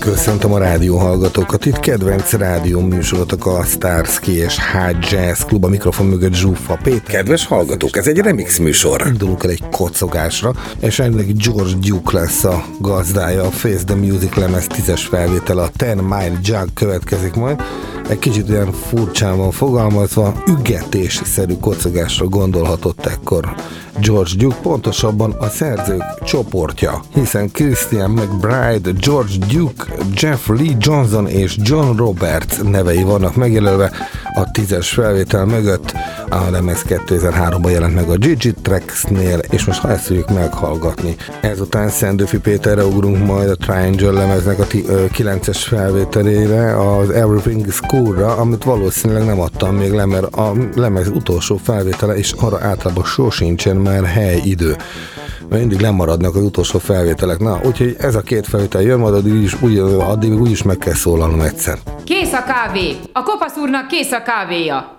Köszöntöm a rádióhallgatókat, itt kedvenc rádió műsorotok a Starsky és High Jazz Klub, a mikrofon mögött Zsuffa Péter. Kedves hallgatók, ez egy remix műsor. Indulunk el egy kocogásra, és ennek George Duke lesz a gazdája. A Face the Music lemez 10-es felvétele, a 10 Mile Jug következik majd. Egy kicsit olyan furcsán van fogalmazva, ügetésszerű kocogásra gondolhatott ekkor George Duke, pontosabban a szerzők csoportja, hiszen Christian McBride, George Duke, Jeff Lee Johnson és John Roberts nevei vannak megjelölve a 10-es felvétel mögött. A lemez 2003-ban jelent meg a Gigi Tracks-nél, és most ha ezt fogjuk meghallgatni. Ezután Szendőfi Péterre ugrunk majd a Triangle lemeznek a 9-es felvételére, az Everything is Cool-ra, amit valószínűleg nem adtam még le, mert a lemez utolsó felvétele, és arra általában sosincsen már hely, idő. Mindig lemaradnak az utolsó felvételek. Na, úgyhogy ez a két felvétel jön, majd addig úgyis meg kell szólalnom egyszer. Kész a kávé! A kopasz úrnak kész a kávéja!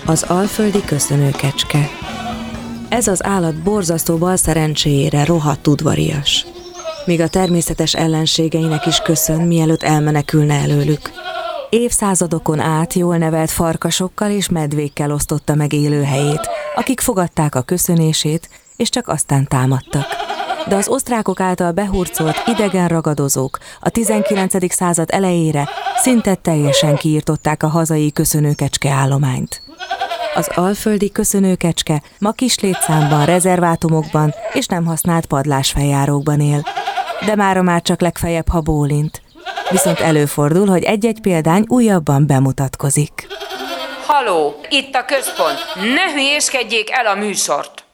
Az alföldi köszönőkecske. Ez az állat borzasztó bal szerencséjére rohadt udvarias. Míg a természetes ellenségeinek is köszön, mielőtt elmenekülne előlük. Évszázadokon át jól nevelt farkasokkal és medvékkel osztotta meg élőhelyét, akik fogadták a köszönését, és csak aztán támadtak. De az osztrákok által behurcolt idegen ragadozók a 19. század elejére szinte teljesen kiirtották a hazai köszönőkecske állományt. Az alföldi köszönőkecske ma kis létszámban, rezervátumokban és nem használt padlásfeljárókban él. De mára már csak legfeljebb, ha bólint. Viszont előfordul, hogy egy-egy példány újabban bemutatkozik. Haló, itt a központ. Ne hülyéskedjék el a műsort!